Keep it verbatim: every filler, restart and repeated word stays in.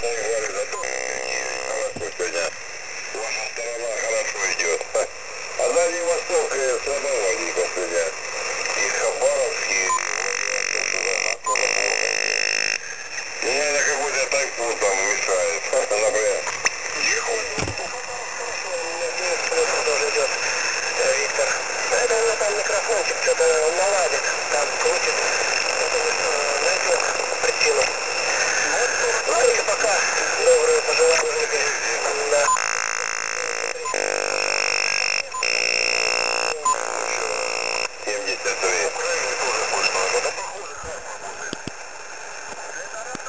наиграли за то, хорошо сегодня. Ваша сторона хорошо идет. А Дальний Восток слабоватенько сегодня. И Хабаровск, и Владивосток туда особо плохо идет. Ну, наверное, какой-то тайфун там мешает, например. Тоже идет Виктор. Это у него там микрофончик что-то наладит, там крутит. Я думаю, что найдем причину. Ну, короче, пока доброе пожелание.